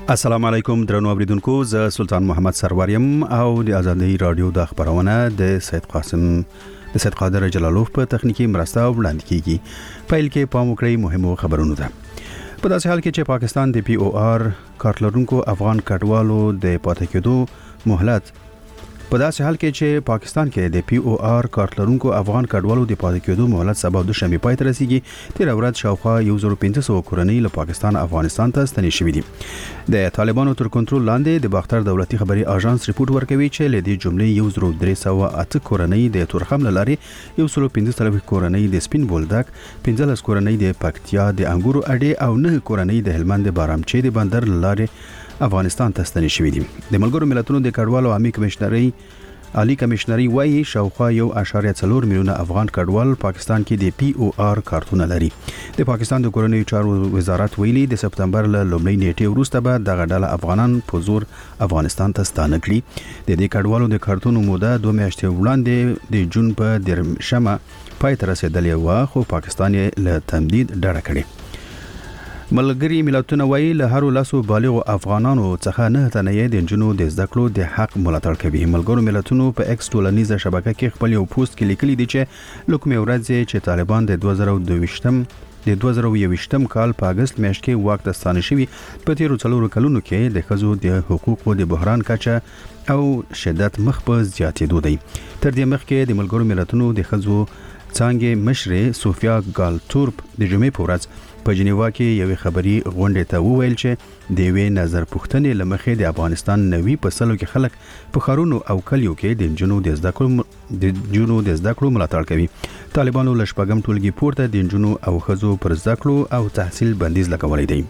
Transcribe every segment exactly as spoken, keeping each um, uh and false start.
السلام علیکم درنو اوریدونکو، زه سلطان محمد سروریم او د آزادۍ رادیو د خبرونه د سید قاسم د سید قادر جلالوف په تخنیکی مرسته وړاندې کیږي. پیل کې پام وکړئ مهمو خبرونو ته. په داسې حال کې چې پاکستان د پی او آر کارتلرونکو افغان کډوالو د پاتې کېدو مهلت په داسې حال کې چې پاکستان کې د پی او آر کارتلرونکو افغان کډوالو د پاتې کېدو مهلت سبا د شنبه پای ته رسیدي. تیر ورځ شاوخوا یو زر پنځه سوه کورنۍ له پاکستان افغانستان ته ستنې شوې دي. د طالبانو تر کنټرول لاندې د باختر دولتي خبري اژانس ریپورت ورکوي چې له دې جملې یو زر درې سوه اته کورنۍ د تورخم لارې، یو سل پنځه څلوېښت کورنۍ د سپین بولدک، پنځلس کورنۍ د پکتیا د انګورو اډې او نه کورنۍ د هلمند د بارامچې د بندر لارې افغانستان ته ستنې شوې دي. د ملګرو ملتونو د کډوالو عامه کمشنري عالی کمشنري وايي شاوخوا یو اشاریه څلور میلیونه افغان کډوال پاکستان کې د پی او آر کارتونه لري. د پاکستان د کورنیو چارو وزارت ویلي د سپتمبر له لومړۍ نیټې وروسته به دغه ډله افغانان په زور افغانستان ته ستانه کړي. د دې کډوالو د کارتونو موده دوه میاشتې وړاندې د جون په درشمه پای ته رسیدلې و، خو پاکستان یې له تمدید ډډه کړې. ملګری ملتونه وایي له هر لاسو بالغ افغانانو څخه نه تنه د جنو د زده کړو د حق ملاتړ کوي. ملګرو ملتونو په ایکس ټولنیزه شبکه کې خپل یو پوسټ کې لیکلي دي چې لکه ورځ چې طالبان د دوه زره دوه د دوه زره یوویشتم کال په اگست میاشت کې واک ته ستانه شوي، په تیرو څلورو کلونو کې د ښځو د حقوقو د بحران کچه او شدت مخ په زیاتېدو دی. تر دې مخکې د ملګرو ملتونو د ښځو څانګې مشرې سوفیا ګالتورپ د جمعې په ورځ په جنیوا کې یوې خبري غونډې ته وویل چې د یوې نظر پوښتنې لمخې د افغانستان نوي په سلو کې خلک په ښارونو او کلیو کې د نجونو د زده کړو د نجونو د زده کړو ملاتړ کوي. طالبانو له شپږم ټولګي پورته د نجونو او ښځو پر زده کړو او تحصیل بندیز لګولی دی.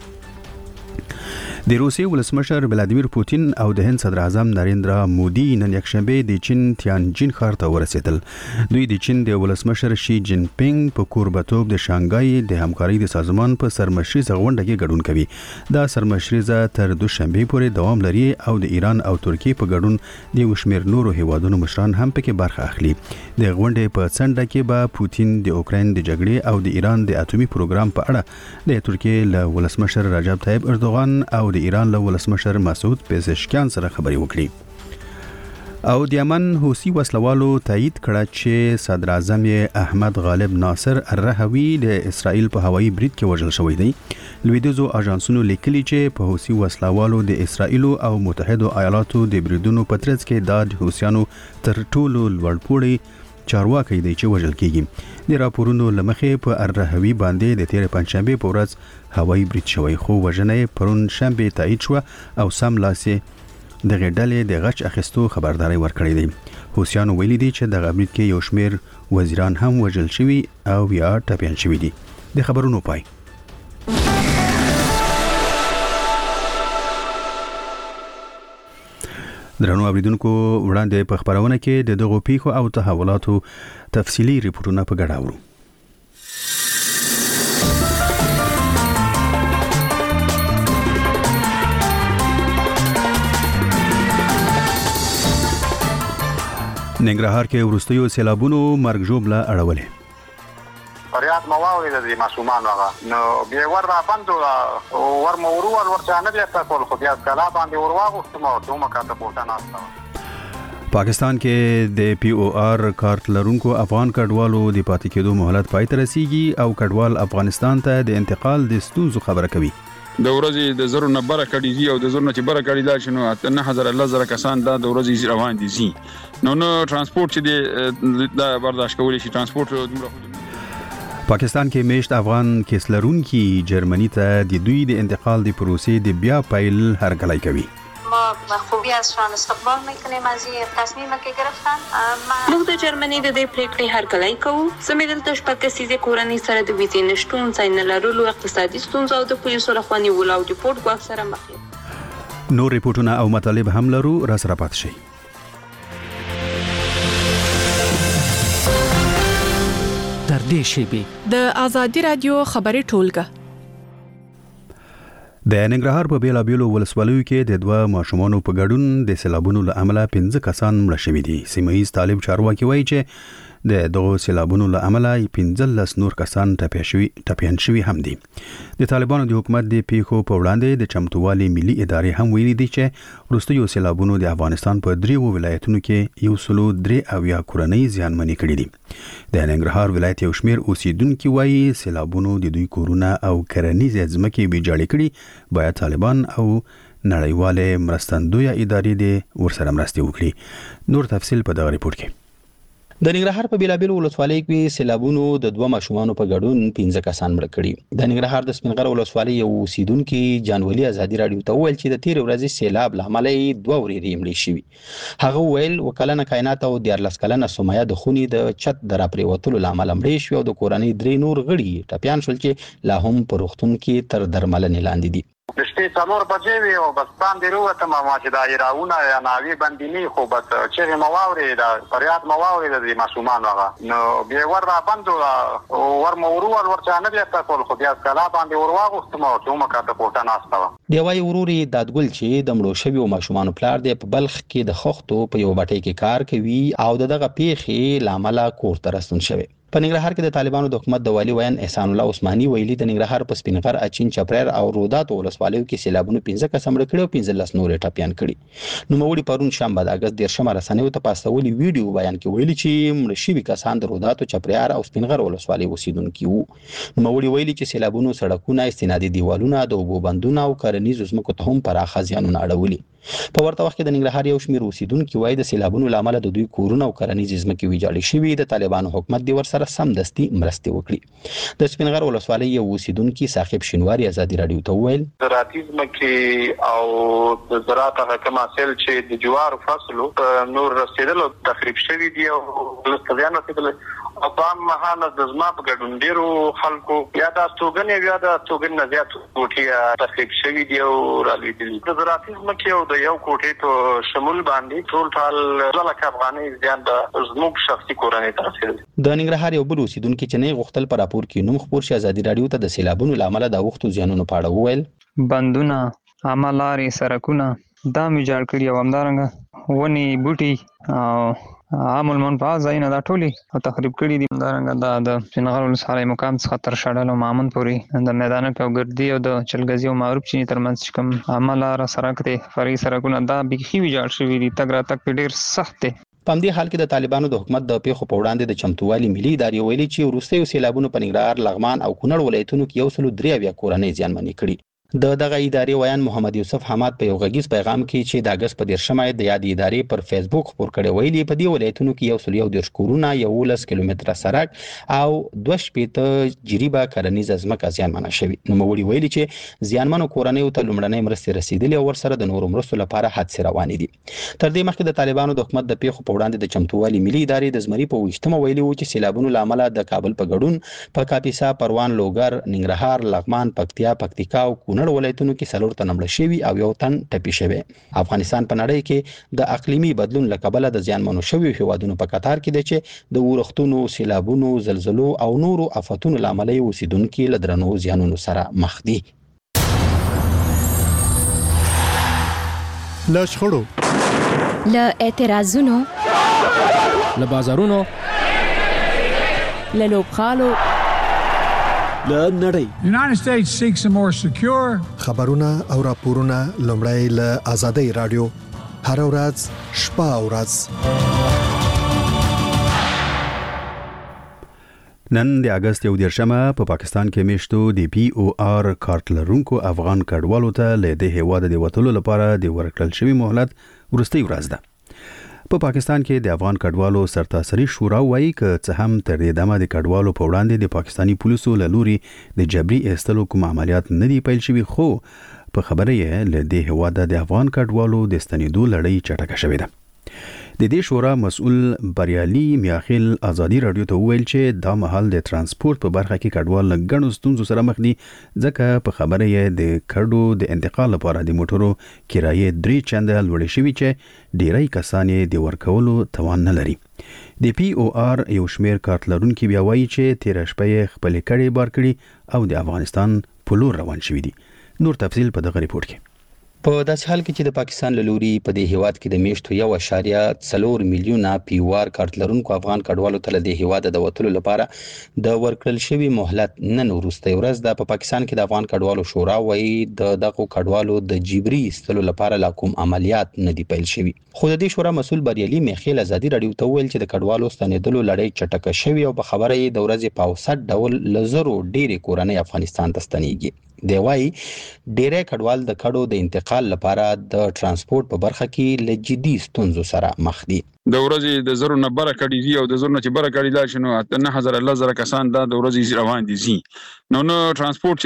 د روسیې ولسمشر ولادیمیر پوتین او د هند صدر اعظم نریندرا مودي نن یکشنبه د چین تیانجین ښار ته ورسېدل. دوی د چین د ولسمشر شي جین پینګ په کوربتوب د شانګهای د همکارۍ د سازمان په سرمشریزه غونډه کې ګډون کوي. دا سرمشریزه تر دوشنبه پورې دوام لري او د ایران او ترکیې په ګډون د وشمیر نورو هیوادونو مشران هم پکې برخه اخلي. د غونډې په څنډه کې به پوتین د اوکراین د جګړې او د ایران د اټومي پروګرام په اړه د ترکیې له ولسمشر رجب طیب اردوغان او د ایران له ولسمشر مسعود پزشکیان سره خبرې وکړي. او د یمن حوثي وسلوالو تایید کړه چې صدر اعظم احمد غالب ناصر الرهوی د اسرائیل په هوایي برید کې وژل شوی دی. لویدیځو اژانسونو لیکلي چې په حوثي وسلوالو د اسرائیل او متحده ایالاتو د بریدونو په ترڅ کې د حوثیانو تر ټولو لوړپوړي چارواکي دی چې وژل کیږي. د راپورونو لمخې په الرهوی باندې د تیر پنځشنبه په ورځ هوایي برید شوی، خو وژنه پرون شنبه تایید شو او سم لاسې د غډلې د غچ اخیستو خبرداري ورکړې دي. حوثیانو ویلي دي چې د برید کې یو شمیر وزیران هم وژل شوي او یا ټپیان شوي دي. د خبرونو پای. درنو اوریدونکو، وړاندې په خبرونه کې د دغو پیښو او تحولاتو تفصیلی ریپورتونه په ګډه اورو. ننګرهار کې وروستیو سیلابونو مرګ ژوبله اړولې. فریاد مواوی د معصومان هغه نو بیا ور را بندو ور مورو ور ورته نه بیا تاسو خو بیا کلا باندې ورواغو نو دومره کاته پورته ناست. پاکستان کې د پی او آر کارت لرونکو افغان کډوالو د پاتې کېدو مهلت پای ته رسیږي او کډوال افغانستان ته د انتقال د ستونزو خبره کوي. د ورځې د زرو نه بره کړي او د زرو نه چې بره کړي دا شنو نه هزار الله زره کسان دا د ورځې روان دي زی نو نو ترانسپورت چې د برداشت کولی شي ترانسپورت دومره. پاکستان کې میشت افغان کیسلرونکي جرمنی ته د دوی د انتقال د پروسې د بیا پیل هرکلی کوي. ما خوبی از شان استقبال میکنیم از این تصمیم که گرفتن. موږ د جرمني د دې پریکړې هرکلی کوو. زموږ دلته شپږ کسیزې کورنۍ سره د ویزې نشتون، ځای نه لرلو، اقتصادي ستونزو او د پولیسو لخوا نیولو او ډیپورټ ګواښ سره مخ یو. نور ریپورټونه او مطالب هم لرو، را سره پاتې شئ. تر دې شیبې د آزادي رادیو خبري ټولګه. د ننګرهار په بیلابیلو ولسوالیو کې د دوه ماشومانو په ګډون د سیلابونو له امله پنځه کسان مړه شوي دي. سیمه ایز طالب چارواکي وایي چې د دغه سیلابونو له امله پنځلس نور کسان ټپي شوي ټپيان شوي هم دي. د طالبانو د حکومت د پیښو په وړاندې د چمتووالي ملي ادارې هم ویلي دي چې وروستیو سیلابونو د افغانستان په دریو ولایتونو کې یو سلو درې اویا کورنۍ زیانمنې کړې دي. د ننګرهار ولایت یو شمېر اوسیدونکي وایي سیلابونو د دوی کورونه او کرنیزې ځمکې ویجاړې کړي، باید طالبان او نړیوالې مرستندویه ادارې دې ورسره مرستې وکړي. نور تفصیل په دغه ریپورت کې. د ننګرهار په بیلابیل ولسوالۍ کې سیلابونو د دوه ماشومانو په ګډون پنځه کسان مړه کړي. د ننګرهار د سپینغر ولسوالۍ یو اوسیدونکي جانولي ازادي راډیو ته وویل چې د تیر ورځې سیلاب له امله دوه ورېرې مړې شوي. هغه وویل وکلنه کائنات او دیارلس کلنه سمیه د خونې د چت د راپریوتلو له امله مړې شوې او د کورنۍ درې نور غړي ټپیان شول چې لا هم په روغتون کې تر درملنې لاندې دي. د شپې څلور بجې وې او بس باندې وروتم ما چې دا ایراونه یا ناوی بندینی خو بس چې مو واورې دا فریاد مو واورې د ماشومان هغه نو بیا ور را بندو ور مو ورول ورته نه بیا تاسو خو بیا کلا باندې ورواغوستم او ته مکه ته کوټه ناستو. دی وايي وروري دادګل چې د مړو شویو ماشومان پلار دی په بلخ کې د خښتو په یو بټۍ کې کار کوي او دغه پیښې لامل کور ته رسون شوی. په ننګرهار کې د طالبانو د حکومت د والی ویان احسان الله عثماني ویلي د ننګرهار په سپینغر اچین چپریر او رودات ولسوالیو کې سیلابونو پنځه کس مړه کړي او پنځلس نور ټپيان کړي. نو موړي پرون شنبه د اگست دیرشمه رسنیو ته پاستولي ویډیو بیان کې ویلي چې مړه شوي کسان د رودات او چپریر او سپینغر ولسوالۍ اوسیدونکي وو. نو موړي ویلي چې سیلابونو سړکونه، استنادي دیوالونه، د اوبو بندونه او کرنیزو ځمکو ته هم پراخه زیانونه اړولي. په ورته وخت کې د ننګرهار یو شمېر اوسیدونکي وایي د سیلابونو له امله د دوی کورونه او کرنیزې ځمکې ویجاړې شوي. د طالبانو حکومت دې ورسره سمدستي مرستې وکړي. د سپینغر ولسوالۍ یو اوسیدونکي صاحب شینواري ازادي راډیو ته وویل زراعتي ځمکې او د زراعت هغه کوم حاصل چې د جوار فصلو نور رسیدلو تخریب شوي دي او لستریان رسیدل او په عام مهاله د زما په ګډون ډیرو خلکو یا د استوګنې یا د استوګن نه زیات کوټې تخریب شوي دي او رالوېدلي. د زراعتي ځمکې او د یو کوټې ته شمول باندې ټول ټال لکه افغانۍ زیان د زموږ شخصي کورنۍ ته رسېدل. د ننګرهار یو بل اوسیدونکي چې نه غوښتل په راپور کې نوم خپور شي ازادي راډیو ته د سیلابونو له امله د وختو زیانونو په اړه وویل بندونه، عامه لارې، سړکونه دا ویجاړ کړي او همدارنګه ونې بوټي او عام المنفعه ځایونه دا ټولې او تخریب کړي دي. همدارنګه دا د سپینغر ولسوالۍ مقام څخه تر شډل او مامن پورې د میدانک او ګردي او د چلګزي او معروف چینی ترمنځ چې کوم عامه لاره سړک دی، فرعي سړکونه دا بیخي ویجاړ شوي دي. تګ راتګ پې ډېر سخت دی. په همدې حال کې د طالبانو د حکومت د پیښو په وړاندې د چمتووالي ملي ادارې ویلي چې وروستیو سیلابونو په ننګرهار، لغمان او کونړ ولایتونو کې یو سلو درې اویا کورنۍ زیانمنې کړي. د دغه ادارې ویان محمد یوسف حماد په یو غږیز پیغام کې چې د اگست په دیرشمه د یاد ادارې پر فیسبوک خپور کړی ویلي په دې ولایتونو کې یو سل یو دیرش کورونه، یولس کیلومتره سړک او دوه شپېته جریبه کرنیزه ځمکه زیانمنه شوې. نوموړي ویلي چې زیانمنو کورنیو ته لومړنۍ مرستې رسیدلې او ورسره د نورو مرستو لپاره هڅې روانې دي. تر دې مخکې د طالبانو د حکومت د پیښو په وړاندې د چمتووالي ملي ادارې د زمري په ویشتمه ویلي و چې سیلابونو له امله د کابل په ګډون په کاپیسا، پروان، لوګر، ننګرهار، لغمان، پکتیا، پکتیکا او کونړ ولایتونو کې څلور تن مړه شوي او یو تن ټپي شوی. افغانستان په نړۍ کې د اقلیمي بدلون له کبله د زیانمنو شویو هیوادونو په قطار کې دی چې د اورښتونو، سیلابونو، زلزلو او نورو آفتونو له امله اوسیدونکي له درنو زیانونو سره مخ دي. له شخړو، له اعتراضونو، له بازارونو، له لوبغالو، له نړۍ. United States seeks a more secure خبرونه او راپورونه لومړی له آزادۍ رادیو هر ورځ شپه او ورځ. نن د اگست یو دیرشمه په پا پاکستان کې میشتو د پی او آر کارت لرونکو افغان کډوالو ته له دې هیواده د وټلو لپاره د ورکړل شوی مهلت ورستۍ ورځ ده. په پاکستان کې د افغان کډوالو سرتاسري شورا وایي چې څه هم تر دې دمه د کډوالو په وړاندې د پاکستانی پولیسو له لوري د جبري ایستلو کوم عملیات نه دي پیل شوي، خو په خبره یې له دې هیواده د افغان کډوالو د ستنېدو لړۍ چټکه شوې ده. د دې شورا مسؤل بریالي میاخیل ازادي رادیو ته ویل چې دا مهال د ترانسپورت په برخه کې کډوال له ګڼو ستونزو سره مخ دي، ځکه په خبره یې د کډو د انتقال لپاره د موټرو کرایې درې چنده لوړې شوي چې ډیری کسان یې د ورکولو توان نه لري. د پی او آر یو شمیر کارت لرونکي بیا وایي چې تیر شپه یې خپلې کډې بار کړي او د افغانستان په لور روان شوي دي. نور تفصیل په دغه ریپورت کې. په داسې حال کې چې د پاکستان له لوري په دې هیواد کې د میاشتو یو اشاریه څلور میلیونه پی او آر کارت لرونکو افغان کډوالو ته د هیواد د وټلو لپاره د ورکړل شوی مهلت نن وروسته ورځ د په پاکستان کې د افغان کډوالو شورا وایي د دغه کډوالو د جبري استلو لپاره لا کوم عملیات نه دی پیل شوی. خو د دې شورا مسول بریالي میخیل ازادي رادیو ته ویل چې د کډوالو ستنیدلو لړۍ چټکه شوی او په خبره یې د ورځې په اوسط ډول لزرو ډېری کورنۍ افغانستان ته ستنیږي. دی وايي ډېری کډوال د کډو د انتقال لپاره د ترانسپورت په برخه کې له جدي ستونزو سره مخ دي. د ورځې د زرو نه بره کډي او د زرو نه چې بره کډي لا شنو نه هزار الله زره کسان دا د ورځې روان دي زی نو نو ترانسپورت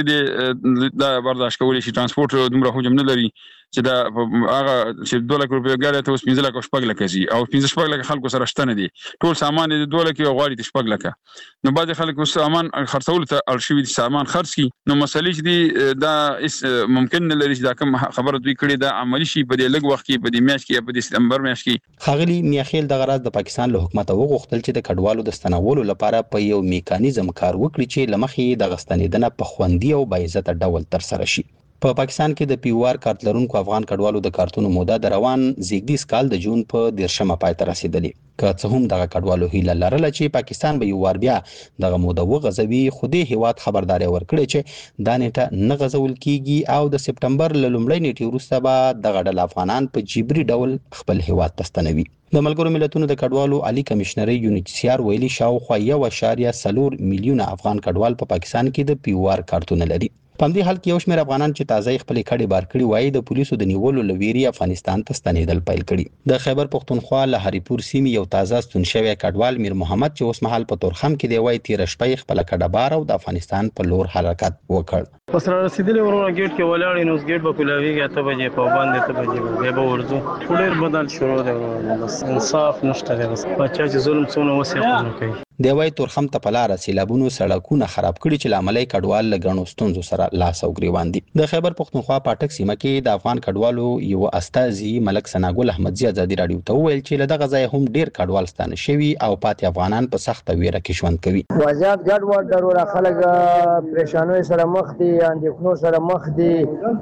چې دا برداشت کولی شي ترانسپورت دومره حجم نه لري چې دا هغه چې دوه لک روپیا ګاډي ته اوس پنځه لک شپږ لک زی او پنځه شپږ لک خلکو سره شته نه دي ټول سامان د دوه لک او غواړي د شپږ لک نو بعض خلک سامان خرڅول ته الشوي سامان خرڅ کی نو مسلې چې دي دا ممکن نه لري چې دا کوم خبره دوی کړي دا عملی شي په دې لږ وخت کې په دې میاشت کې په دې سپتمبر میاشت کې. خاغلی میخیل د غراض د پاکستان له حکومت وغوښتل چې د کډوالو د ستنولو لپاره په یو میکانیزم کار وکړي چې لمخې د غستنیدنه په خوندي او باعزت ډول تر سره شي. په پاکستان کې د پی او آر کارت لرونکو افغان کډوالو د کارتونو موده د روان زیږدیز کال د جون په دیرشمه پای ته رسیدلې. که څه هم دغه کډوالو هیله لرله چې پاکستان به یو وار بیا دغه موده وغځوي خو د هیواد خبرداري ورکړي چې دا نیټه نه غځول کیږي او د سپتمبر له لومړۍ نیټې وروسته به دغه ډول افغانان په جبري ډول خپل هیواد ته ستنوي. د ملګرو ملتونو د کډوالو عالی کمشنري یونیټ سی آر ویلي شاوخوا یو اشاریه څلور میلیونه افغان کډوال په پاکستان کې د پی او آر کارتونه لري. په دې حال کې یو شمېر افغانان چې تازه خپل کډي بار کړي وایي د پولیسو د نیولو لويري افغانستان ته ستنیدل پیل کړي. د خیبر پختونخوا له هریپور سیمې یو تازه ستون شوی کډوال میر محمد چې اوس مهال په تورخم کې دی وایي تیر شپه خپل کډه بار او د افغانستان په لور حرکت وکړ. پس را رسیدلې ورونه ګیټ کې ولاړ نو ګیټ په کولاویږي اته بجې په باندې ته بجې به ورځو ډېر بدل شروع دی بس انصاف نشته دی بس بچا چې ظلم څونه وسه نه کوي. دی وايي تورخم ته پلار سیلابونو سړکونه خراب کړي چې لاملای کډوال لګڼو ستونزو سره لاس او ګریوان دي. د خیبر پختونخوا پاټک سیمه کې د افغان کډوالو یو استازي ملک سناګل احمدزي ازادي رادیو ته ویل چې له دغه ځای هم ډیر کډوال ستانه شوي او پاتې افغانان په سخت ویره کې ژوند کوي. وضعیت ګډوډ ضروره خلک پریشانوي سره مخ دي اندېښنو سره مخ دي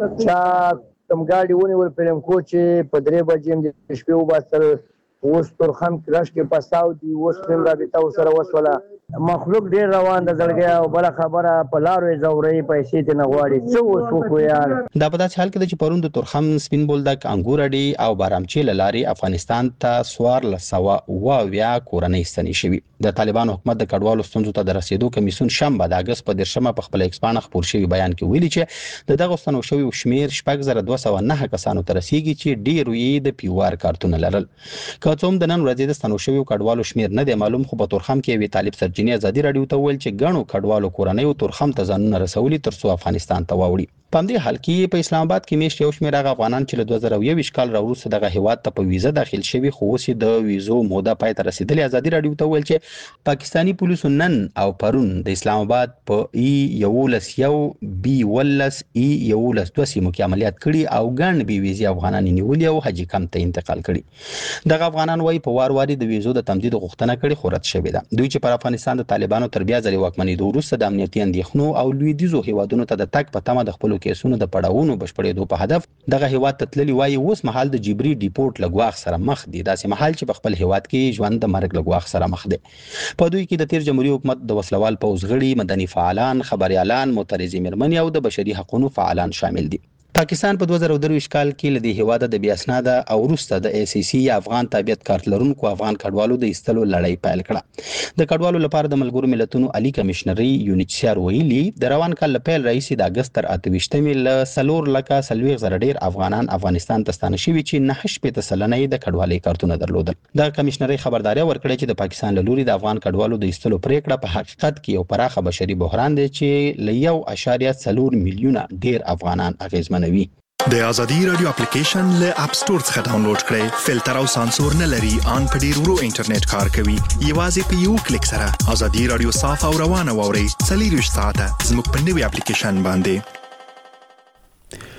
چې کوم ګاډي ونیول پرم کو چې په درې بجې د شپې وباسل اوس تورخم کراش کې پستاو دی اوس هم رابطه سره وسوله مخلوق ډیر روان د زړګي او بل خبره په لارو زوري پیسې ته نه غواړي څو وسو یار. دا په داسې حال کې چې پروند تورخم سپین بولدک انګورډي او بارامچی لاري افغانستان ته سوار لسوا او بیا کورنۍ ستنې شوی. د طالبان حکومت د کډوالو ستونزو ته د رسیدو کمیسون شنبه د اگست په دیرشمه په خپل ایکسپان خبر شوی بیان کې ویلي چې د دغه ستنو شوی شمیر شپږ زره دوه سوه نه کسانو ته رسیدي چې ډیر یې د پی او آر کارتونه لرل. که څوم د نن ورځې د ستنو شوی کډوالو شمیر نه دی معلوم خو په تورخم کې وی طالب سرجنی ازادي رادیو ته ویل چې غنو کډوالو کورنۍ او تورخم ته ځانونه رسولي ترڅو افغانستان ته واوړي. په دې حال کې په اسلام آباد کې میشت یو شمېر هغه افغانان چې له دوه زره یو کال راوروسته دغه هیواد ته په ویزه داخل شوي خو اوس د ویزو موده پای ته رسیدلې. ازادي رادیو ته ویل چې پاکستانی پولیسو نن او پرون د اسلام آباد په ای یولس یو بی ولس ای یولس دوه سیمو کې عملیات کړي او ګڼ بي ویزې افغانان نیولي او حاجی کمپ ته انتقال کړي. دغه افغانان وايي په وار واري د ویزو د تمدید غوښتنه کړي خو رد شوې ده. دوی چې پر افغانستان د طالبانو تر بیا ځلې واکمنېدو وروسته د امنیتي اندېښنو او لویدیځو هیوادونو ته د تګ په تمه د خپلو کیسونو د پړاو نو بشپړېدو په هدف دغه هیواد ته تللی وایي اوس مهال د جبري ډیپورت لګواخ سره مخ دي. داسې مهال چې په خپل هیواد کې ژوند د مرګ لګواخ سره مخ دي. په دوی کې د تیر جمهوریت حکومت د وسلوال پوځ غړي مدني فعالان خبريالان معترضي مېرمنې او د بشري حقوقو فعالان شامل دي. پاکستان په دوه زره درویشت کال کې له دې هیواده د بیا اسناده او وروسته د ای سی سی افغان تابعیت کارت لرونکو افغان کډوالو د ایستلو لړۍ پیل کړه. د کډوالو لپاره د ملګرو ملتونو عالی کمشنري یونیټ سی آر ویلي د روان کال له پیل راهیسې د اگست تر اته ویشتمې له څلور لکه څلوېښت زره ډیر افغانان افغانستان ته ستانه شوي چې نهه شپېته سلنه یې د کډوالۍ کارتونه درلودل. د کمشنري خبرداري ورکړې چې د پاکستان له لوري د افغان کډوالو د ایستلو پریکړه په حقیقت کې یو پراخه بشري بحران دی چې له یو اشاریه څلور میلیونه ډیر افغانان اغیزمنوي. د ازادي رادیو اپلیکیشن له اپ سټور څخه ډاونلوډ کړئ. فلټر او سانسور نه لري، ان په ډیر ورو انټرنیټ کار کوي. یوازې په یو کلیک سره ازادي رادیو صاف او روانه واورئ. څلور ساعته زموږ په نوې اپلیکیشن باندې.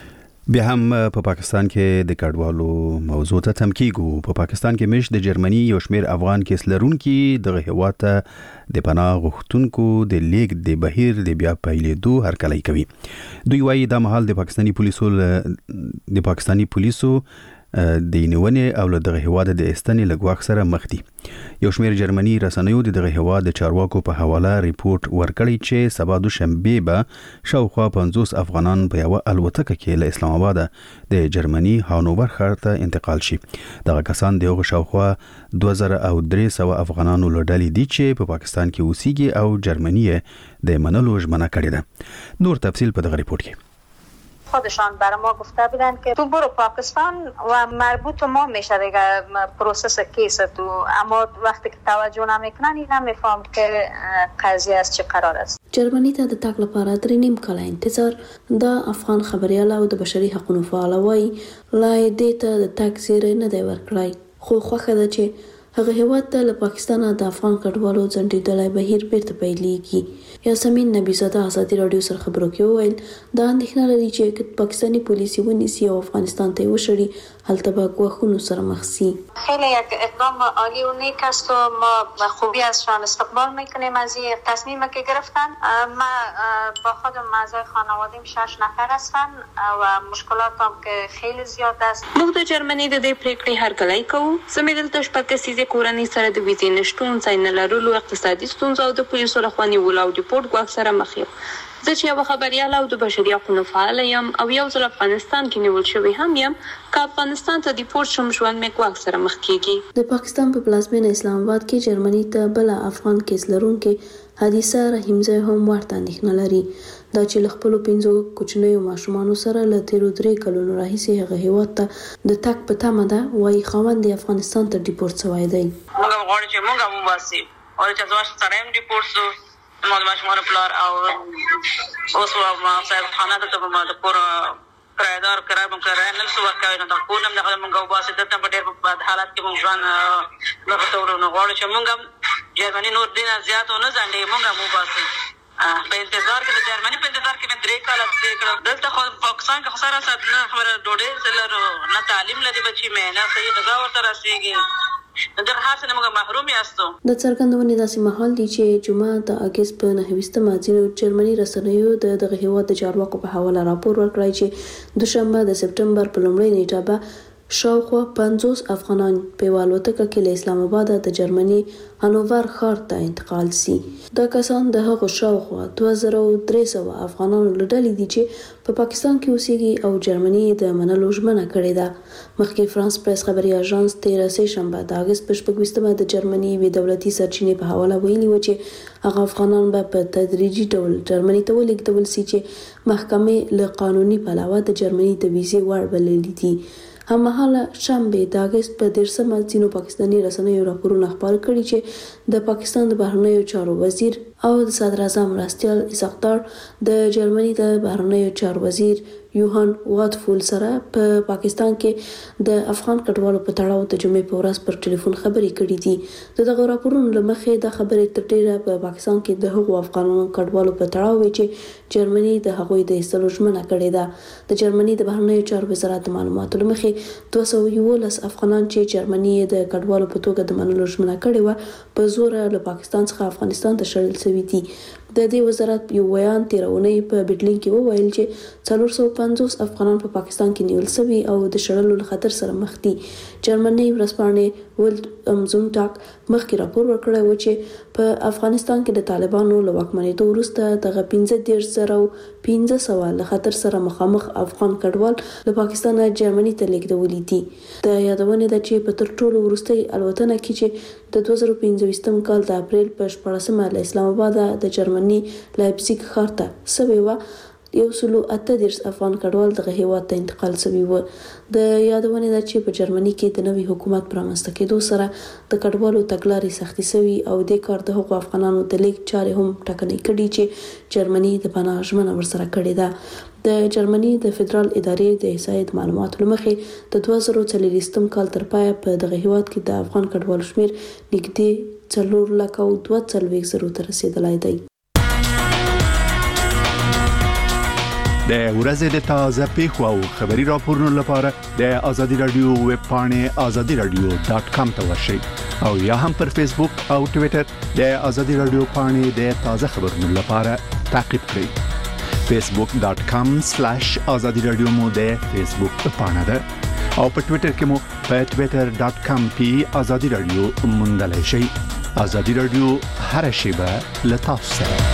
بیا هم په پا پاکستان کې د کډوالو موضوع ته تم کیږو. په پا پاکستان کې مش د جرمني یو شمیر افغان کیس لرونکي دغه هیواد ته د پناه غوښتونکو د لیک د بهیر د بیا پیلېدو هرکلی کوي. دوی وایي دا مهال د پاکستاني پولیسو د پاکستاني پولیسو د نیونې او له دغه هیواد د استنې لګواخ سره مخ دي. یو شمیر جرمني رسنیو د دغه هیواد د چارواکو په حواله ریپورت ورکړی چې سبا دوشنبه به شاوخوا پنځوس افغانان په یو الوتکه کې له اسلام آباد د جرمني هانوور ښار ته انتقال شي. دغه کسان د هغه شاوخوا دوه زره او درې سوه افغانانو له ډلې دي چې په پاکستان کې اوسېږي او جرمني د منلو ژمنه کړې ده. نور تفصیل په دغه ریپورت کې. خودشان برای ما گفته بودن که تو برو پاکستان و مربوط ما میشه دیگه پروسس کیس تو، اما وقتی که توجه نمیکنن این نمیفهم که قضیه از چه قرار است. جرمنی ته د تګ لپاره درې نیم کاله انتظار. دا افغان خبريال او د بشري حقوقو فعال وایي لا دې ته د تګ زیری نه دی ورکړی، خو خوښه ده چې هغه هیواد ته له پاکستان د افغان کډوالو ځنډېدلی بهیر بیرته پیلېږي. یاسمین نبی زاده ازادي راډیو سره خبرو کې وویل دا اندېښنه لري چې پاکستانی پولیس ونیسي او افغانستان ته وشړي، هلته به ګواښونو سره مخ شي. خیلی یک اقدام عالی و نیک است و ما خوبی ازشان استقبال میکنیم از این تصمیمی که گرفتن. ما با خودم اعضای خانوادیم شش نفر هستن و مشکلاتم که خیلی زیاد است. موږ د جرمني د دې پریکړې هرکلی کوو. زموږ دلته شپږ کسیزې کورنۍ سره د ویزې نشتون، ځای نه لرلو، اقتصادي ستونزو او د پولیسو لخوا نیولو او ریپورټ ګواښ سره مخ یم. زه چې یوه خبریال او د بشري حقوقو فعاله یم او یو ځل افغانستان کې نیول شوی هم یم، که افغانستان ته دیپورت شم ژوند مې ګواښ سره مخ کیږي. د پاکستان په پلازمینه اسلام آباد کې جرمني ته بل افغان کیس لرونکې حادثه رحیمزی هم ورته اندېښنه لري. دا چې له خپلو پنځو کوچنیو ماشومانو سره له تیرو درې کلونو راهیسې هغه هیواد ته د تګ په تمه ده، وایي خاوند یې افغانستان ته ډیپورت شوی دی. موږ غواړو چې موږ هم وباسي او چې زما سره هم ډیپورت شو. ما د ماشومانو پلار او اوس ما صاحب خانه ته په ما د کور کرایدار کرایه مونږ کرایه نه شو ورکوی، نو د کور هم دغه مونږ وباسي. دلته په ډېر بد حالت کې مونږ ژوند دغه ته ورو. نو غواړو چې مونږ هم جرمني نور دې نه زیات ونه ځنډېږي، مونږ هم وباسي. په انتظار کې د جرمني په انتظار کې مې درې کاله تېر کړل. دلته خو پاکستان کې خو سره سات نه خبره ډوډۍ څه لرو، نه تعلیم لري بچي مې، نه صحیح غذا ورته رسېږي. دغه هر څه نه موږ محروم یاستو. د څرګندونې داسې مهال دی چې جمعه د اګست په نهه ویشتمه ځینو جرمني رسنیو د دغه هیواد د چارواکو په حواله راپور ورکړی چې دوشنبه د سپټمبر په لومړۍ نیټه به شاوخوا پنځوس افغانان په یوه الوتکه کې له اسلام آباد د جرمني هانوور ښار ته انتقال سي. دا کسان د هغو شاوخوا دوه زره او درې سوه افغانانو له ډلې دي چې په پاکستان کې اوسېږي او جرمني د منلو ژمنه کړې ده. مخکې فرانس پریس خبري اژانس تېره سه شنبه د اګست په شپږ ویشتمه د جرمني یوې دولتي سرچینې په حواله ویلي و چې هغه افغانان به په تدریجي ډول جرمني ته ولېږدول سي چې محکمې له قانوني پلوه د جرمني د ویزې وړ بللي دي. هممهاله شنبه د اګست په دېرشمه ځینو پاکستاني رسنیو راپورونه خپاره کړي چې د پاکستان د بهرنیو چارو وزیر او د صدر اعظم مرستیال اسحاق د جرمني د بهرنیو چارو وزیر یوهان واتفول سره په پا پاکستان کې د افغان کډوالو په تړاو د جمعې په ورځ پر ټلیفون خبرې کړې دي. د دغه راپورونو له مخې دا خبرې تر ډیره په پاکستان کې د هغو افغانانو کډوالو په تړاو وي چې جرمني د هغوی د ایستلو ژمنه کړې ده. د جرمني د بهرنیو چارو وزارت د معلوماتو له مخې دوه سوه یولس افغانان چې جرمني د کډوالو په توګه د منلو ژمنه کړې وه په زوره له پاکستان څخه افغانستان ته شړل شوي دي. د دې وزارت یو بیان تېره اونۍ په برلین کې وویل چې څلور سوه پنځوس افغانان په پاکستان کې نیول شوي او د شړلو له خطر سره مخ دي. جرمني ورځپاڼې ولډ زونټاګ مخکې راپور ورکړی و چې په افغانستان کې د طالبانو له واکمنېدو وروسته دغه پنځه دېرش زره او پنځه سوه له خطر سره مخامخ افغان کډوال له پاکستانه جرمني ته لېږدولي دي. د یادونې ده چې په تر ټولو وروستۍ الوتنه کې چې د دوه زره پنځه ویشتم کال د اپریل په شپاړسمه له اسلام آباد د جرمني لایپزیګ ښار ته سوی وه، یو سلو اته دېرش افغان کډوال دغه هیواد ته انتقال شوي وو. د یادونې ده چې په جرمني کې د نوي حکومت په رامنځته کېدو سره د کډوالو تګلارې سختې شوي او دې کار د هغو افغانانو د لیږد چارې هم ټکنۍ کړي چې جرمني د پناه ژمنه ورسره کړې ده. د جرمني د فدرال ادارې د احصایې د معلوماتو له مخې د دوه زره څلوېښتم کال تر پایه په دغه هیواد کې د افغان کډوالو شمېر نږدې څلور لکه او دوه څلوېښت زرو ته رسېدلی دی. د ورځې د تازه پیښو او خبري راپورونو لپاره د آزادي رادیو ویب پاڼې آزادي رادیو ډاٹ کام ته ورشئ او یا هم پر فیسبوک او ټوئیټر د آزادي رادیو پاڼې د تازه خبرونو لپاره تعقیب کړئ. فیسبوک ډاٹ کام سلیش آزادي رادیو مو د فیسبوک پاڼه ده او په ټوئیټر کې مو په ټوئیټر ډاٹ کام پی آزادي رادیو موندلای شئ. آزادي رادیو هر شیبه له تاسو سره.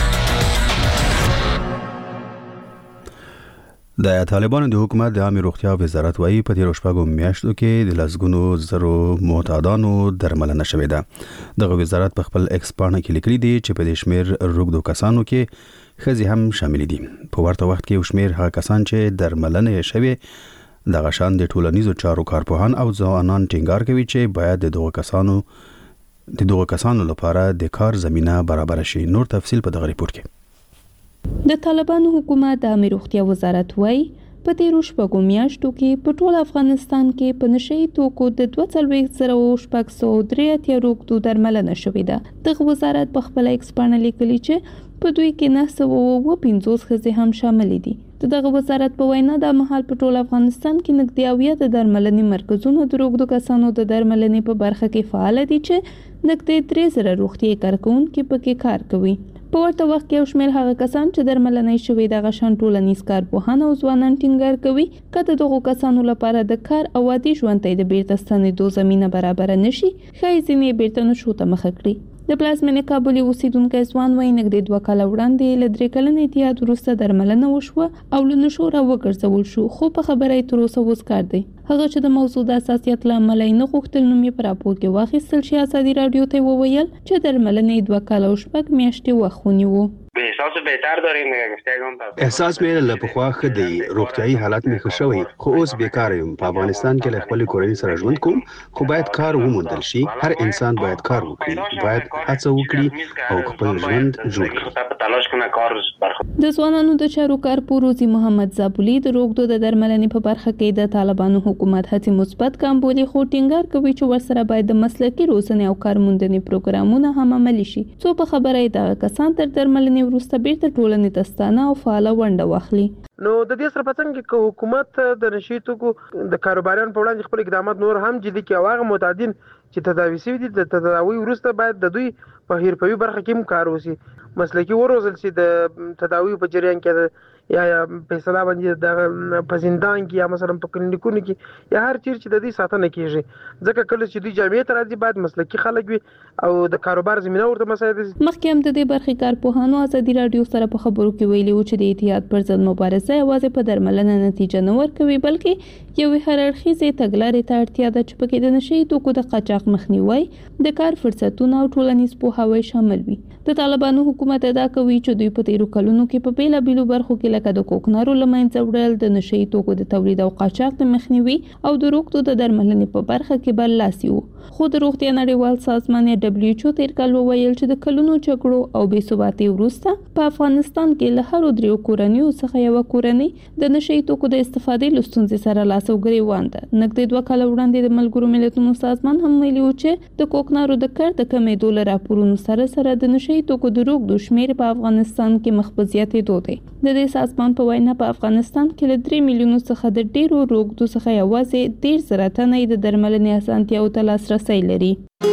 د طالبانو د حکومت د عامه روغتیا وزارت وايي په تیر شپږو میاشتو کې د لسګونو زرو معتادانو درملنه شوې ده. دغه وزارت په خپل ایکس پاڼه کې لیکلي دي چې په دې شمیر روغدو کسانو کې ښځې هم شامل دي. په ورته وخت کې شمیر هغه کسان چې درملنه یې شوې دغه شان د ټولنیزو چارو کارپوهان او ځوانان ټینګار کوي چې باید د دغه کسانو د دغه کسانو لپاره د کار زمينه برابر شي. نور تفصيل په دغه ریپورت کې. د طالبانو حکومت د عامه روغتیا وزارت وايي په تیرو شپږو میاشتو کې په ټول افغانستان کې په نشئی توکو د دوه څلوېښت زره شپږ سوه درې اتیا روغتو درملنه شوې ده. دغه وزارت په خپل ایکس پاڼه لیکلي چې په دوی کې نه سوه اووه پنځوس ښځې هم شامل دي. دغه وزارت په وینا د مهال په ټول افغانستان کې نږدې اویا د درملنې مرکزونو د روغتو کسانو د درملنې په برخه کې فعال دي چې نږدې درې زره روغتي کارکونکي پکې کار کوي. په ورته وخت کې شمېر هغه کسان چې درملنې شوې دغه شان ټولنیز کارپوهان او ځوانان ټینګار کوي کله دغه کسانو لپاره د کار او عادي ژوند ته د بیرته ستنېدو زمينه برابر نشي ښایي ځینې بیرته نشو ته مخه کړي. د پلازمینې کابل اوسیدونکو ځوان وایي نږدې دوه کاله وړاندې له درې کلن اتحاد وروسته درملنه وشوه او له نشو راوګرځول شو خو په خبره یې تر اوسه وس کار دی. هغه چې د موضوع د اساسیت له امله نه غوښتل نوم یې په راپور کې واخیستل شي آزادي رادیو ته وویل چې درملنې دوه کاله او شپږ میاشتې وخت ونیو. احساس بهتر داریم احساس مې له پخوا ښه دی. روغتیايي حالت مې ښه شوی خو اوس بیکار یم. په افغانستان کې له خپل کورنۍ سره ژوند کوم خو باید کار وموندل شي. هر انسان باید کار وکړي، باید هڅه وکړي او خپل ژوند جوړ کړي. د ځوانانو د چارو کارپور روزي محمد زابولي د روغتو د درملنې په برخه کې د طالبانو حکومت هڅې مثبت کام بولي خو ټینګار کوي چې ورسره باید د مسلکي روزنې او کارموندنې پروګرامونه هم عملي شي څو په خبره یې دغه کسان تر درملنې وروسته بیرته ټولنې ته ستانه او فعاله ونډه واخلي. نو د دې سره پڅنګ کې حکومت د نشي توکو د کاروباریانو په وړاندې خپل اقدامات نور هم جدي کوي او هغه معتادین چې تداوي شوي دي د تداوي وروسته باید د دوی په حرفوي برخه کې هم کار وشي، مسلکي وروزل شي د تداوي په جریان کې یا یا په اصطلاح باندې د په زندان کې یا مثلا په کلینیکونو کې یا هر چیر چې د دې ساتنه کیږي ځکه کله چې دوی جامعې ته راځي باید مسلکي خلک وي او د کاروبار زمينه ورته مساعد شي. مخکې هم د دې برخې کارپوهانو آزادي رادیو سره په خبرو کې ویلي و چې د اتحاد پر ضد مبارزه یوازې په درملنه نتیجه نه ورکوي بلکې یوې هر اړخیزې تګلارې ته اړتیا ده چې پکې د نشي توکو د قاچاق مخنیوي، د کار فرصتونو او ټولنیز پوهاوی شامل وي. د طالبانو حکومت ادعا کوي چې دوی په تیرو کلونو کې په بیلابیلو برخو کې لکه د کوکنارو لمنځه وړل، د نشي توکو د تولید او قاچاق د مخنیوي او د روغتو د درملنې په برخه کې برلاسي وو. خو د روغتیا نړیوال سازمان یا دبليو ایچ او تیر کال وویل چې د کلونو جګړو او بې ثباتۍ وروسته په افغانستان کې له هرو دریو کورنیو څخه یوه کورنۍ د نشي توکو د استفادې له ستونزې سره لاس او ګریوان ده. نږدې دوه کاله وړاندې د ملګرو ملتونو سازمان هم ویلي و چې د کوکنارو د کار د کمېدو له راپورونو سره سره د نشي توکو د روغتو شمېر په افغانستان کې مخ په زیاتېدو دی. د دې سازمان په وینا په افغانستان کې له درې میلیونو څخه د ډیرو روغتو څخه یوازې ډیر زره تنه د درملنې اسانتیاو ته لاسرسی لري.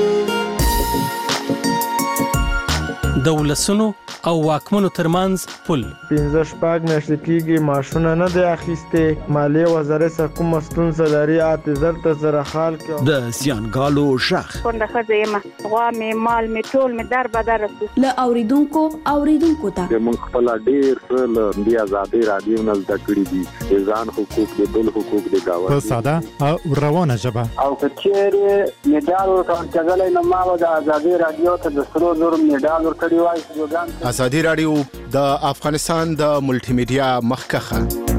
د ولسونو او واکمنو ترمنځ پل پنځه شپږ میاشتې کېږي معاشونه نه دی اخیستې، مالیې وزارت سره کومه ستونزه لري اته زر ته زره حال کې د زیانګالو ژغ کونډه ښځه یم، غوا مې مال مې ټول مې در بدر رسو له اوریدونکو اوریدونکو ته موږ خپل ډیر څه له دې آزادۍ رادیو نه زده کړي دي، د ځان حقوق د بل حقوق د گاونډي په ساده او روانه ژبه او کچېرې میډال ورکړل کېدلای نو ما د آزادۍ رادیو ته د سرو زرو میډال ورکړی وای. آزادي رادیو د افغانستان د ملټي میډیا مخکخه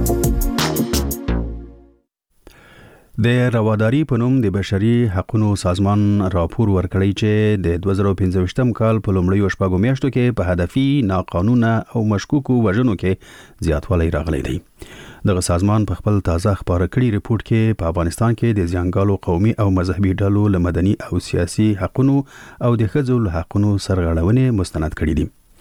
د رواداری په نوم د بشري حقوقو سازمان راپور ورکړی چې د دوه زره پنځه کال په لومړیو شپږو میاشتو کې په هدفي ناقانونه او مشکوکو وژنو کې زیاتوالی راغلی دی. دغه سازمان په خپل تازه خبره کړي ریپورت کې په افغانستان کې د ځانګالو قومي او مذهبي ډلو له مدني او سیاسي حقوقو او د ښځو له حقوقو سرغړونې مستند کړي دي.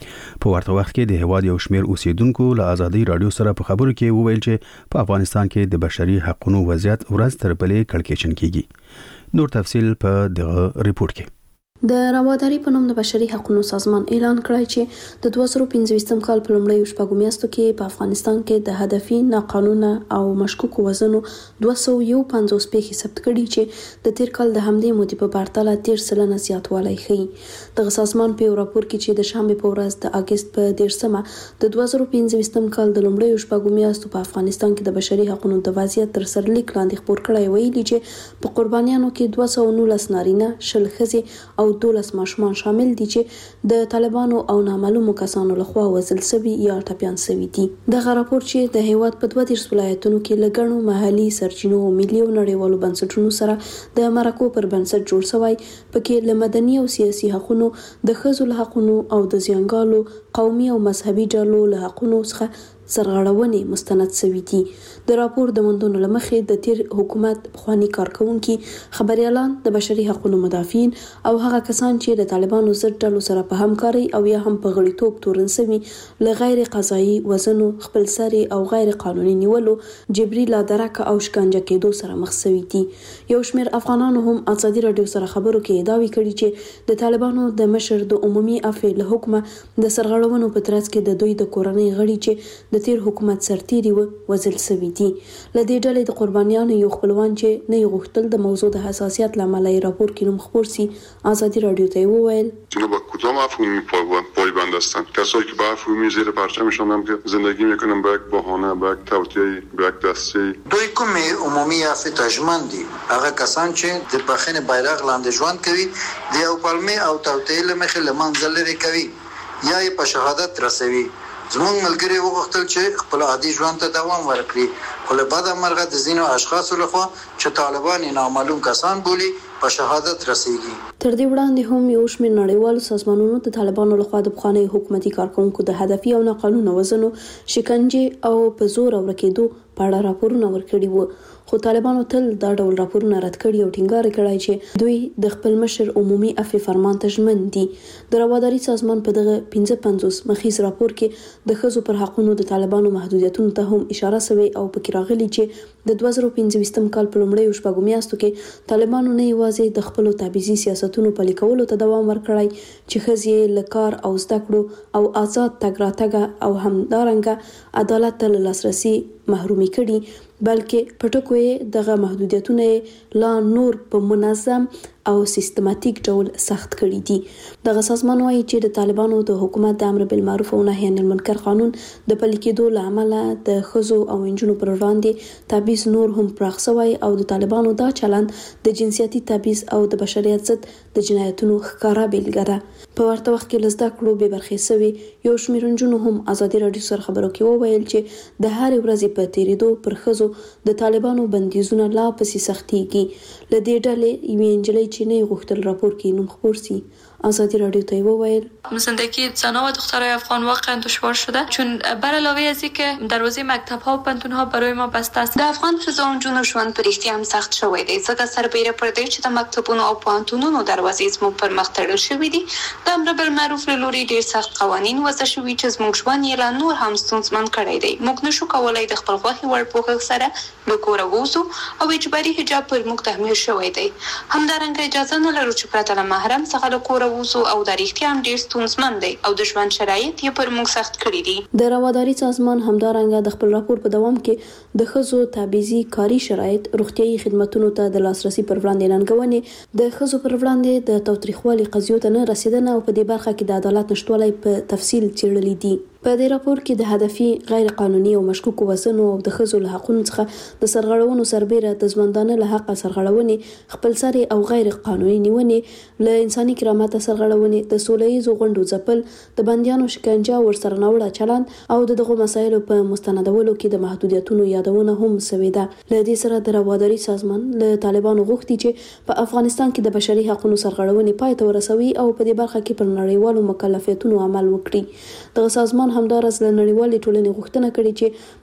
په ورته وخت کې د هواد یو شمېر اوسیدونکو له ازادي رادیو سره په خبرو کې وویل چې په افغانستان کې د بشري حقوقو وضعیت ورځ تر بلې کړکېچن کیږي. نور تفصیل په دغه ریپورت کې. د رواداري په نوم د بشري حقوقو سازمان اعلان کړی چې د دوه زره پنځه کال په لومړیو شپږو میاشتو کې په افغانستان کې د هدفي ناقانونه او مشکوکو وژنو دوه سوه یو پنځوس پیښې ثبت کړي چې د تیر کال د همدې مودې په پرتله تیر سلنه زیاتوالی ښیي. دغه سازمان په یو راپور کې چې د شنبې په ورځ د اګست په دیرشمه د دوه زره پنځه کال د لومړیو شپږو میاشتو په افغانستان کې د بشري حقوقو د وضعیت تر سرلیک لاندې خپور کړی ویلي چې په قربانیانو کې دوه سوه نولس نارینه، شل ښځې او دولس ماشومان شامل دي چې د طالبانو او نامعلومو کسانو لخوا وژل شوي یا ټپیان شوي دي. دغه راپور چې د هیواد په دوه دیرش ولایتونو کې له ګڼو محلي سرچینو او ملي او نړیوالو بنسټونو سره د مرکو پر بنسټ جوړ شوی، پکې له مدني او سیاسي حقوقو، د ښځو له حقوقو او د زیانګالو قومي او مذهبي ډلو له حقوقو څخه سرغړونې مستند شوي دي. د راپور د موندنو لمخې د تیر حکومت پخوانی کارکونکي، خبريالان، د بشري حقوقو مدافعین او هغه کسان چې د طالبانو ضد ډلو سره په همکاري او یا هم په غړیتوب تورن شوي له غیر قضایي وژنو، خپلسري او غیر قانوني نیولو، جبري لادرکه او شکنجه کېدو سره مخ شوي دي. یو شمېر افغانانو هم ازادي رادیو سره خبرو کې ادعا کړې چې د طالبانو د مشر د عمومي عفو له حکمه د سرغړونو په ترڅ کې د دوی د کورنۍ غړي چې د تیر حکومت سرتیري و وژل شوي دي. له دې ډلې د قربانیانو یو خپلوان چې نه یې غوښتل د موضوع د حساسیت له امله یې راپور کې نوم خپور سي، ازادي رادیو ته وویل اینا با کدام مفهومی پایبند هستند؟ کسایی که به مفهومی زیر پرچمشان هم که زندگی میکنن به یک بهانه، به یک توطئه، به یک دسته. دوی کومې عمومي عفو ته ژمن دي؟ هغه کسان چې د بخښنې بیرغ لاندې ژوند کوي، د یو پلمې او توطئې له مخې له منځه لرې کوي یا یې په شهادت رسوي. زموږ ملګري وغوښتل چې خپل عادي ژوند ته دوام ورکړي، خو له بده مرغه د ځینو اشخاصو لخوا چې طالبان یې نامعلوم کسان بولي په شهادت رسیږي. تر دې وړاندې هم یو شمېر نړیوالو سازمانونو د طالبانو لخوا د پخواني حکومتي کارکونکو د هدفي او ناقانونه وژنو، شکنجې او په زور ورکېدو په اړه راپورونه ورکړي وو، خو طالبانو تل دا ډول راپورونه رد کړي او ټینګار کړی چې دوی د خپل مشر عمومي عفو فرمان ته ژمن دي. د رواداري سازمان په دغه پنځه پنځوس مخیز راپور کې د ښځو پر حقوقو د طالبانو محدودیتونو ته هم اشاره شوې او پکې راغلي چې د دوه زره پنځه کال په لومړیو شپږو میاشتو کې طالبانو نه یوازې د خپلو تبعیضي سیاستونو پلي کولو ته دوام ورکړی چې ښځې له کار او زده کړو او آزاد تګ راتګ او همدارنګه عدالت ته لاسرسي محرومي کړي، بلکې په ټکو یې دغه محدودیتونه لا نور په منظم او سیستماتیک ډول سخت کړي دي. دغه سازمان وايي چې د طالبانو د حکومت د امر بالمعروف او نهي عن المنکر قانون د پلي کېدو له امله د ښځو او نجونو پر وړاندې تبعیض نور هم پراخ شوی او د طالبانو دا چلند د جنسیتي تبعیض او د بشریت ضد د جنایتونو ښکاره بیلګه ده. په ورته وخت کې له زده کړو بې برخې شوي یو شمېر نجونو هم ازادي رادیو سره خبرو کې وویل چې د هرې ورځې په تېرېدو پر ښځو د طالبانو بندیزونه لا پسې سختېږي. له دې ډلې یوې نجلۍ چې نه یې غوښتل راپور کې نوم خپور سي، آزادی رادیو ته وویل زندگی زنان و دخترای افغان واقعا دشوار شده، چون بر علاوه از اینکه دروازه مکتب ها و پانتون ها برای ما بسته است. د افغان ښځو او نجونو ژوند په رښتیا هم سخت شوی دی، ځکه سربیره پر دې چې د مکتبونو او پانتونونو دروازې زموږ پر مخ تړل شوي دي. د امر بالمعروف له لوري ډېر سخت قوانین وضع شوي چې زموږ ژوند یې لا نور هم ستونزمن کړی دی. موږ نشو کولی د خپل خوښې وړ پوښښ سره له کوره ووځو او اجباري حجاب پر موږ تحمیل شوی دی. همدارنګه اجازه نه لرو چې پرته له محرم څخه له کوره ووځو او د رښتیا هم ډېر ستونزمن دی او د ژوند شرایط یې پر موږ سخت کړي دي. د رواداري سازمان همدارنګه د خپل راپور په دوام کې د ښځو تبعیضي کاري شرایط، روغتیايي خدماتونو ته د لاسرسي پر وړاندې ننګونې، د ښځو پر وړاندې د تاوتریخوالي قضیو ته نه رسیدنه او په دې برخه کې د عدالت نشټوالی په تفصیل څېړلي دي. په دې راپور کې د هدفي غیر قانوني او مشکوکو وژنو او د ښځو له حقوقو څخه د سرغړونو سربیره د ژوندانه له حقه سرغړونې، خپلسري او غیر قانوني نیونې، له انساني کرامت سرغړونې، د سوله ییزو غونډو ځپل، د بندیانو شکنجه او ورسره ناوړه چلند او د دغو مسایلو په مستندولو کې د محدودیتونو یادونه هم شوې ده. له دې سره د رواداري سازمان له طالبانو غوښتي چې په افغانستان کې د بشري حقوقو سرغړونې پای ته ورسوي او په دې برخه کې پر نړیوالو مکلفیتونو عمل وکړي. دغه سازمان همدارس له نړیوالې ټولنې غوښتنه کړې چې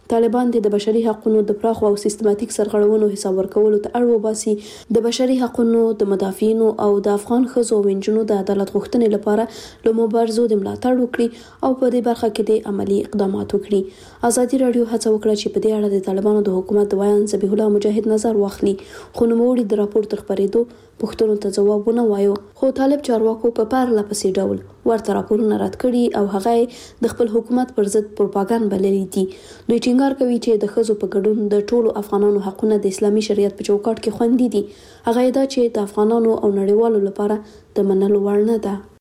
طالبان د بشري حقوقو د پراخ او سیستماتیک سرغړونو حساب ورکولو ته اړ وباسي، د بشري حقوقو د مدافعینو او د افغان ښځو او نجونو د عدالت غوښتنې لپاره له مبارزو د ملاتړ وکړي او په دې برخه کې د عملی اقدامات وکړي. ازادي رادیو هڅه وکړه چې په دې اړه د طالبانو د حکومت د ویان ذبیح الله مجاهد نظر واخلي، خو نوموړي د راپور تر خپرېدو پوښتنو ته ځواب ونه وایو. خو طالب چارواکو په پرله پسې ډول ورته راپورونه رد کړي او هغه د خپل حکومت پر ضد پروپاګاندا بللي دي. دوی ټینګار کوي چې د ښځو په ګډون د ټولو افغانانو حقونه د اسلامي شریعت په چوکاټ کې خوندي دي. هغه دا چې د افغانانو او نړیوالو لپاره د منلو وړ نه ده.